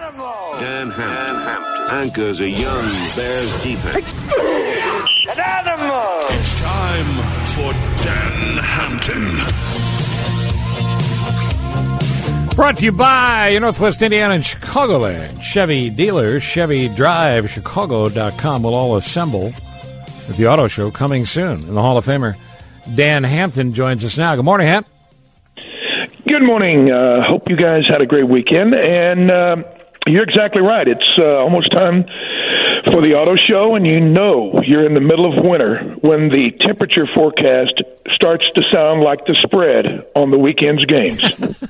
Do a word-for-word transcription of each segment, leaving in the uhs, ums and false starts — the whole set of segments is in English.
Dan Hampton anchors a young Bears defense. An animal! It's time for Dan Hampton. Brought to you by your Northwest Indiana and Chicagoland. Chevy dealers, Chevy Drive, Chicago dot com will all assemble at the auto show coming soon. And the Hall of Famer Dan Hampton joins us now. Good morning, Hamp. Good morning. Uh, hope you guys had a great weekend. And uh, you're exactly right. It's uh, almost time for the auto show, and you know you're in the middle of winter when the temperature forecast starts to sound like the spread on the weekend's games.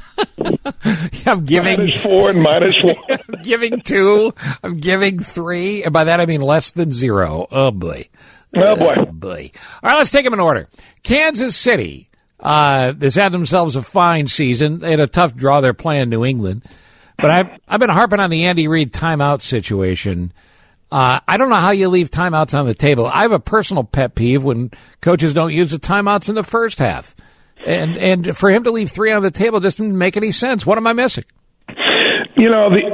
I'm giving minus four and minus one. I'm giving two. I'm giving three, and by that I mean less than zero. Oh boy. Oh boy. Oh boy. All right, let's take them in order. Kansas City. Uh, they've had themselves a fine season. They had a tough draw. They're playing New England, but I've I've been harping on the Andy Reid timeout situation. Uh, I don't know how you leave timeouts on the table. I have a personal pet peeve when coaches don't use the timeouts in the first half. And and for him to leave three on the table just didn't make any sense. What am I missing? You know, the,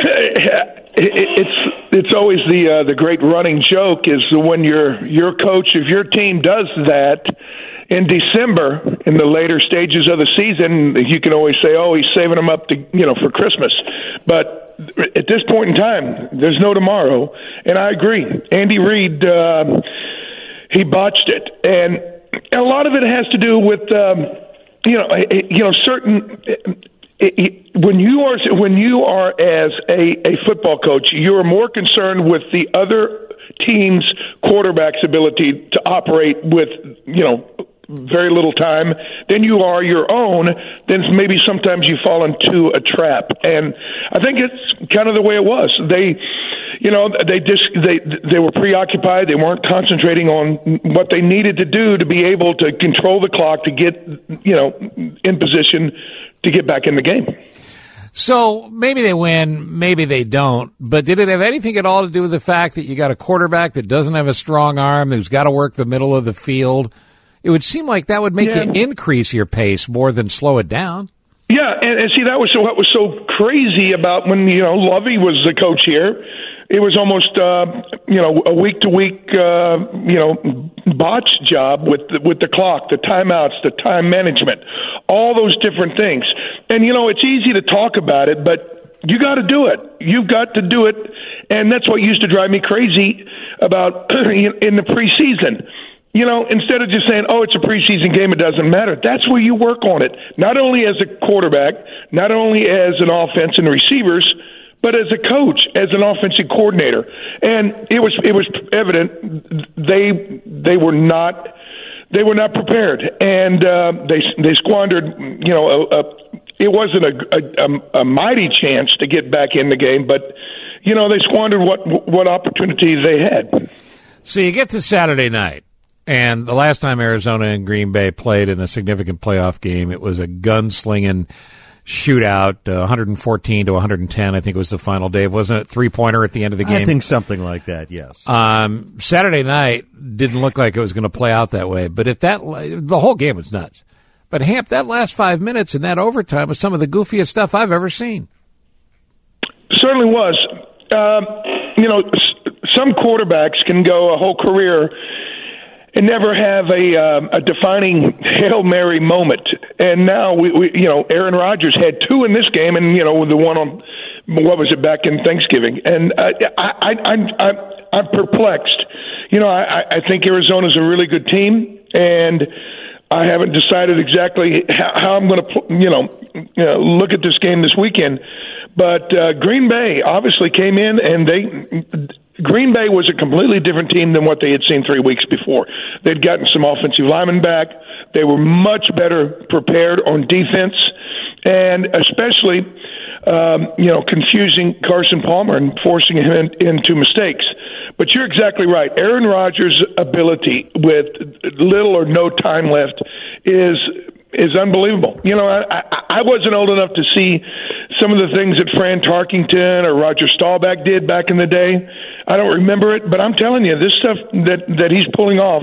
it's it's always the uh, the great running joke is when your your coach, if your team does that in December, in the later stages of the season, you can always say, oh, he's saving them up to, you know, for Christmas. But at this point in time, there's no tomorrow. And I agree. Andy Reid, uh, he botched it. And a lot of it has to do with, um, you know, you know, certain, when you are, when you are as a, a football coach, you're more concerned with the other team's quarterback's ability to operate with, you know, very little time than you are your own, then maybe sometimes you fall into a trap. And I think it's kind of the way it was. They, you know, they just, they, they were preoccupied. They weren't concentrating on what they needed to do to be able to control the clock to get, you know, in position to get back in the game. So maybe they win, maybe they don't, but did it have anything at all to do with the fact that you got a quarterback that doesn't have a strong arm, who's got to work the middle of the field? It would seem like that would make yeah. you increase your pace more than slow it down. Yeah, and, and see, that was so, what was so crazy about when, you know, Lovey was the coach here. It was almost, uh, you know, a week-to-week, uh, you know, botch job with the, with the clock, the timeouts, the time management, all those different things. And, you know, it's easy to talk about it, but you got to do it. You've got to do it, and that's what used to drive me crazy about in the preseason. You know, instead of just saying, oh, it's a preseason game, it doesn't matter. That's where you work on it, not only as a quarterback, not only as an offense and receivers, but as a coach, as an offensive coordinator. And it was it was evident they they were not they were not prepared, and uh, they they squandered. You know, a, a, it wasn't a, a, a mighty chance to get back in the game, but you know they squandered what what opportunity they had. So you get to Saturday night. And the last time Arizona and Green Bay played in a significant playoff game, it was a gunslinging shootout, uh, one fourteen to one ten, I think was the final, Dave. Wasn't it three-pointer at the end of the game? I think something like that, yes. Um, Saturday night didn't look like it was going to play out that way. But if that, the whole game was nuts. But, Hamp, that last five minutes in that overtime was some of the goofiest stuff I've ever seen. Certainly was. Um, you know, some quarterbacks can go a whole career and never have a uh, a defining Hail Mary moment. And now we, we, you know, Aaron Rodgers had two in this game, and you know, the one on what was it back in Thanksgiving. And uh, I, I, I'm I'm I'm perplexed. You know, I, I think Arizona's a really good team, and I haven't decided exactly how, how I'm going to, you know, you know, look at this game this weekend. But uh, Green Bay obviously came in, and they. Green Bay was a completely different team than what they had seen three weeks before. They'd gotten some offensive linemen back. They were much better prepared on defense, and especially, um, you know, confusing Carson Palmer and forcing him in, into mistakes. But you're exactly right. Aaron Rodgers' ability with little or no time left is is unbelievable. You know, I, I, I wasn't old enough to see some of the things that Fran Tarkington or Roger Staubach did back in the day. I don't remember it, but I'm telling you, this stuff that, that he's pulling off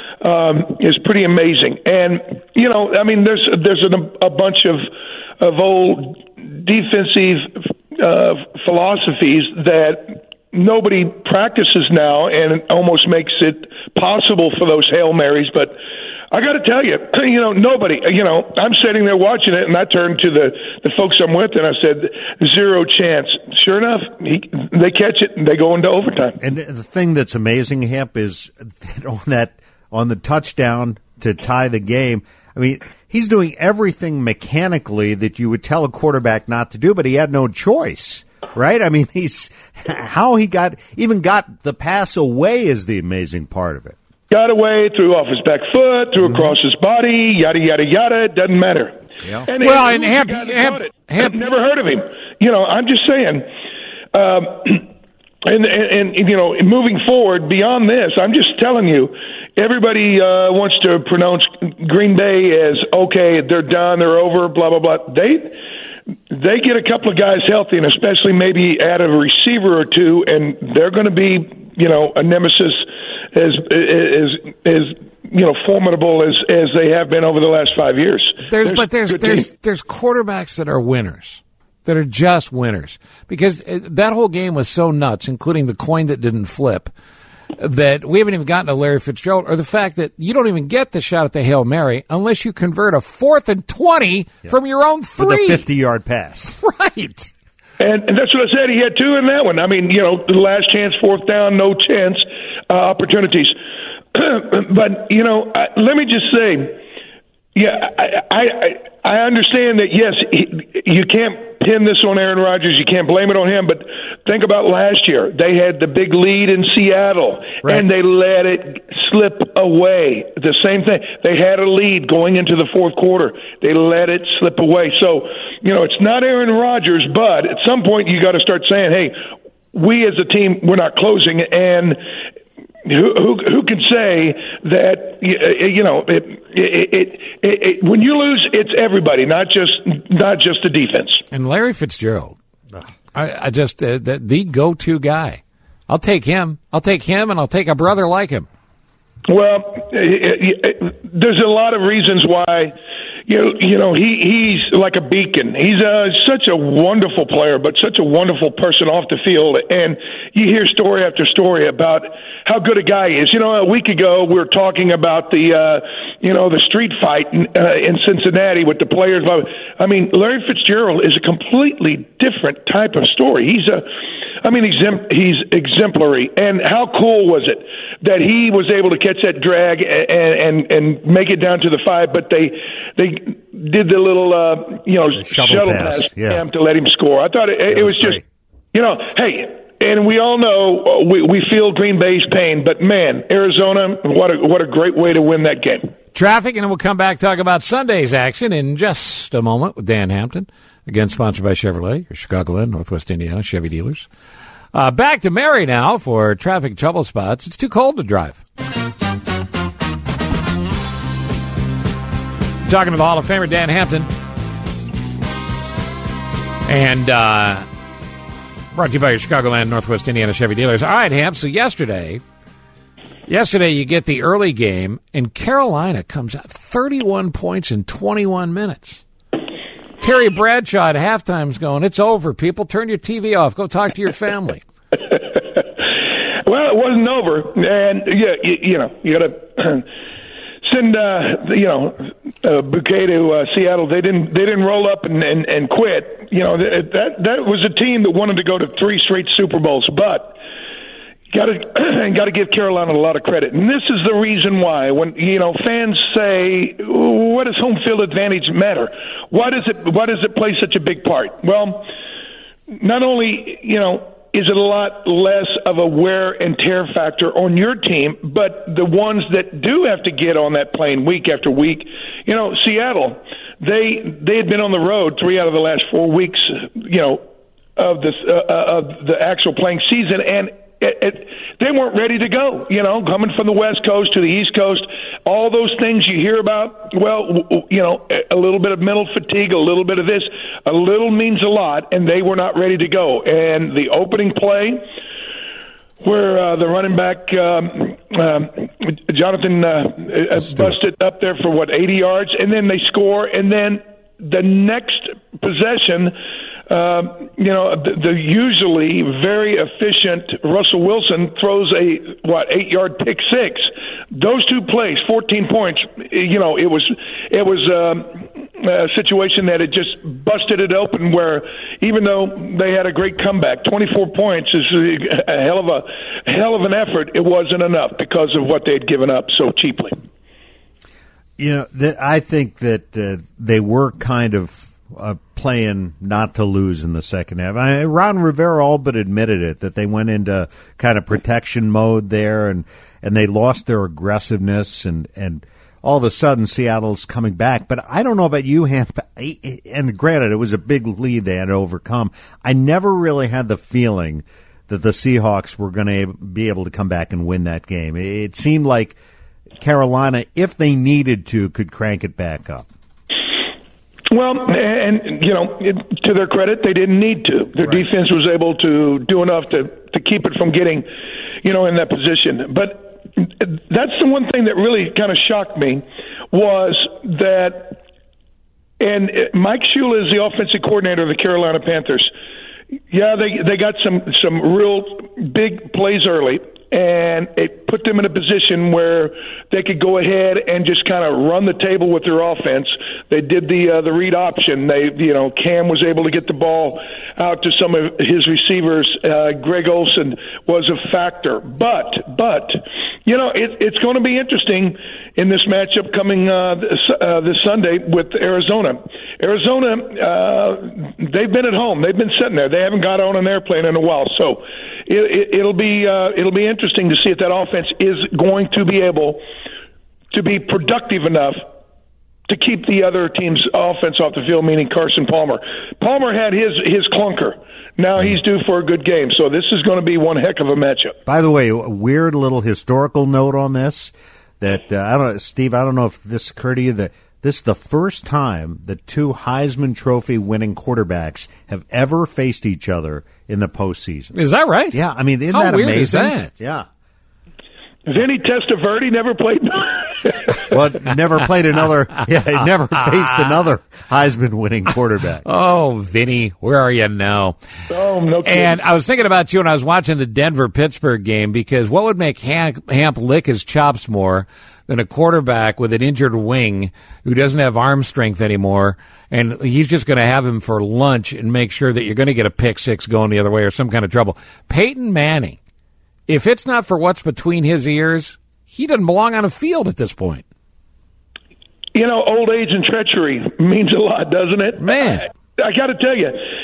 um, is pretty amazing. And, you know, I mean, there's there's a, a bunch of of old defensive uh, philosophies that nobody practices now, and it almost makes it possible for those Hail Marys. But I got to tell you, you know, nobody, you know, I'm sitting there watching it, and I turned to the, the folks I'm with, and I said, zero chance. Sure enough, he, they catch it, and they go into overtime. And the thing that's amazing, Hemp, is that on that on the touchdown to tie the game, I mean, he's doing everything mechanically that you would tell a quarterback not to do, but he had no choice. Right? I mean, he's how he got even got the pass away is the amazing part of it. Got away, threw off his back foot, threw mm-hmm. across his body, yada, yada, yada. It doesn't matter. Yeah. And, well, and, and Hemp, Hemp, Hemp, I've never heard of him. You know, I'm just saying. Um, and, and, and, you know, moving forward beyond this, I'm just telling you, everybody uh, wants to pronounce Green Bay as, okay, they're done, they're over, blah, blah, blah. They... They get a couple of guys healthy, and especially maybe add a receiver or two, and they're going to be, you know, a nemesis as as as you know formidable as as they have been over the last five years. There's, there's but there's there's team. there's quarterbacks that are winners, that are just winners, because that whole game was so nuts, including the coin that didn't flip, that we haven't even gotten to Larry Fitzgerald, or the fact that you don't even get the shot at the Hail Mary unless you convert a fourth and twenty yeah. from your own three. With a fifty-yard pass. Right. And, and that's what I said. He had two in that one. I mean, you know, the last chance, fourth down, no chance uh, opportunities. But, you know, I, let me just say, yeah, I, I, I understand that, yes, he, you can't pin this on Aaron Rodgers. You can't blame it on him. But think about last year. They had the big lead in Seattle, right. and they let it slip away. The same thing. They had a lead going into the fourth quarter. They let it slip away. So, you know, it's not Aaron Rodgers, but at some point you got to start saying, hey, we as a team, we're not closing. And Who, who who can say that, you know, it, it, it, it, when you lose, it's everybody, not just not just the defense. And Larry Fitzgerald, I, I just, uh, the, the go-to guy. I'll take him. I'll take him, and I'll take a brother like him. Well, it, it, there's a lot of reasons why. You know, you know, he, he's like a beacon. He's uh, such a wonderful player, but such a wonderful person off the field. And you hear story after story about how good a guy he is. You know, a week ago we were talking about the, uh, you know, the street fight in, uh, in Cincinnati with the players. I mean, Larry Fitzgerald is a completely different type of story. He's a, I mean, he's he's exemplary. And how cool was it that he was able to catch that drag and and, and make it down to the five, but they they did the little, uh, you know, shuttle pass, pass yeah. to let him score. I thought it, it was, was just, you know, hey, and we all know we, we feel Green Bay's pain, but man, Arizona, what a what a great way to win that game. Traffic, and we'll come back talk about Sunday's action in just a moment with Dan Hampton. Again, sponsored by Chevrolet, your Chicagoland, Northwest Indiana Chevy dealers. Uh, back to Mary now for traffic trouble spots. It's too cold to drive. Talking to the Hall of Famer, Dan Hampton. And uh, brought to you by your Chicagoland, Northwest Indiana Chevy dealers. All right, Hamp, so yesterday, yesterday you get the early game, and Carolina comes out thirty-one points in twenty-one minutes. Terry Bradshaw at halftime's going, it's over, people. Turn your T V off. Go talk to your family. Well, it wasn't over. And, yeah, you, you know, you got to send, uh, you know, a bouquet to uh, Seattle. They didn't They didn't roll up and, and, and quit. You know, that that was a team that wanted to go to three straight Super Bowls. But got to got to give Carolina a lot of credit. And this is the reason why, when, you know, fans say, what does home field advantage matter? Why does it why does it play such a big part? Well, not only, you know, is it a lot less of a wear and tear factor on your team, but the ones that do have to get on that plane week after week, you know, Seattle, they they had been on the road three out of the last four weeks, you know, of this uh, of the actual playing season, and It, it, they weren't ready to go, you know, coming from the West Coast to the East Coast, all those things you hear about. Well, you know, a little bit of mental fatigue, a little bit of this, a little means a lot, and they were not ready to go. And the opening play where uh, the running back, um, um, Jonathan, uh, busted up there for, what, eighty yards, and then they score, and then the next possession, Uh, you know, the, the usually very efficient Russell Wilson throws a, what, eight-yard pick six. Those two plays, fourteen points, you know, it was it was um, a situation that it just busted it open where even though they had a great comeback, twenty-four points is a hell of a, a hell of an effort. It wasn't enough because of what they had given up so cheaply. You know, th- I think that uh, they were kind of uh, playing not to lose in the second half. I, Ron Rivera all but admitted it, that they went into kind of protection mode there, and, and they lost their aggressiveness, and, and all of a sudden Seattle's coming back. But I don't know about you, Hamp, and granted, it was a big lead they had to overcome. I never really had the feeling that the Seahawks were going to be able to come back and win that game. It seemed like Carolina, if they needed to, could crank it back up. Well, and, you know, it, to their credit, they didn't need to. Their right. defense was able to do enough to, to keep it from getting, you know, in that position. But that's the one thing that really kind of shocked me was that, and Mike Shula is the offensive coordinator of the Carolina Panthers. Yeah, they they got some, some real big plays early, and it put them in a position where they could go ahead and just kind of run the table with their offense. They did the uh, the read option. They, you know, Cam was able to get the ball out to some of his receivers. Uh, Greg Olsen was a factor, but but you know, it, it's going to be interesting in this matchup coming uh, this, uh, this Sunday with Arizona. Arizona, uh, they've been at home. They've been sitting there. They haven't got on an airplane in a while, so it, it, it'll be uh, it'll be interesting to see if that offense is going to be able to be productive enough to keep the other team's offense off the field, meaning Carson Palmer. Palmer had his his clunker. Now he's due for a good game, so this is going to be one heck of a matchup. By the way, a weird little historical note on this that uh, I don't know, Steve. I don't know if this occurred to you that this is the first time that two Heisman Trophy winning quarterbacks have ever faced each other in the postseason. Is that right? Yeah, I mean, isn't How that weird amazing? Is that? Yeah. Vinny Testaverde never played. Well, never played another. Yeah, he never faced another Heisman-winning quarterback. Oh, Vinny, where are you now? Oh, no kidding. And I was thinking about you when I was watching the Denver-Pittsburgh game, because what would make Hamp, Hamp lick his chops more than a quarterback with an injured wing who doesn't have arm strength anymore, and he's just going to have him for lunch and make sure that you're going to get a pick six going the other way or some kind of trouble. Peyton Manning, if it's not for what's between his ears, he doesn't belong on a field at this point. You know, old age and treachery means a lot, doesn't it? Man. I, I got to tell you,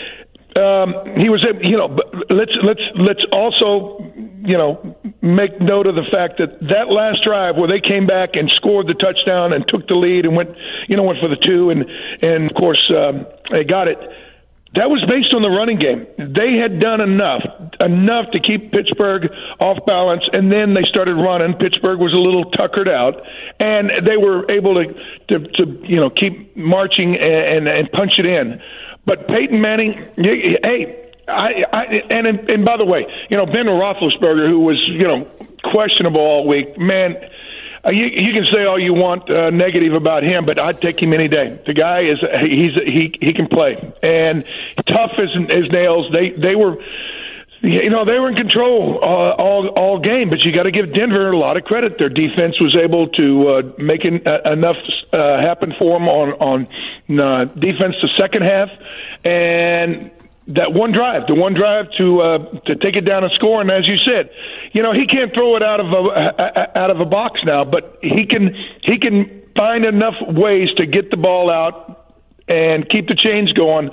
um, he was, you know, let's let's let's also, you know, make note of the fact that that last drive where they came back and scored the touchdown and took the lead and went, you know, went for the two and and of course um, they got it. That was based on the running game. They had done enough, enough to keep Pittsburgh off balance, and then they started running. Pittsburgh was a little tuckered out, and they were able to, to, to you know, keep marching and, and, and punch it in. But Peyton Manning, hey, I, I and and by the way, you know, Ben Roethlisberger, who was, you know, questionable all week, man. Uh, you, you can say all you want uh, negative about him, but I'd take him any day. The guy is he's he he can play, and tough as as nails. They they were, you know, they were in control uh, all all game. But you got to give Denver a lot of credit. Their defense was able to uh, make an, uh, enough uh, happen for them on on uh, defense the second half, and that one drive, the one drive to uh, to take it down and score. And as you said, you know, he can't throw it out of a out of a box now, but he can he can find enough ways to get the ball out and keep the chains going.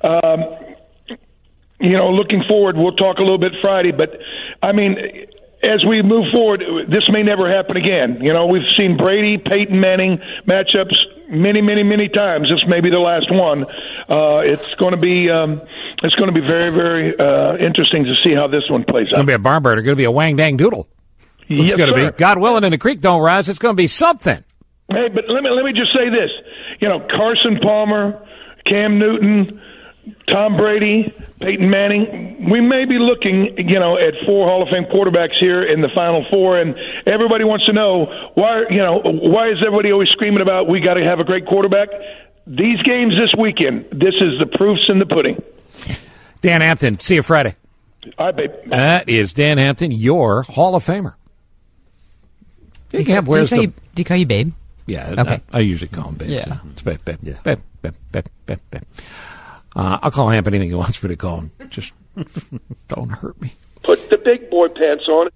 Um, you know, looking forward, we'll talk a little bit Friday, but I mean, as we move forward, this may never happen again. You know, we've seen Brady, Peyton Manning matchups many, many, many times. This may be the last one. Uh, it's going to be. Um, It's going to be very, very uh, interesting to see how this one plays out. It's going to be a barn burner. It's going to be a wang dang doodle. It's yes, going to sir. be, God willing, and the creek don't rise. It's going to be something. Hey, but let me let me just say this. You know, Carson Palmer, Cam Newton, Tom Brady, Peyton Manning. We may be looking, you know, at four Hall of Fame quarterbacks here in the Final Four, and everybody wants to know why. You know, why is everybody always screaming about we got to have a great quarterback? These games this weekend, this is the proofs in the pudding. Dan Hampton, see you Friday. All right, babe. That is Dan Hampton, your Hall of Famer. Hey, Camp, Do you, where's call the... you, do you call you babe? Yeah, Okay. I, I usually call him babe. Yeah. too. It's babe, babe, Yeah. babe, babe, babe, babe, babe. Uh, I'll call Hamp anything he wants me to call him. Just don't hurt me. Put the big boy pants on.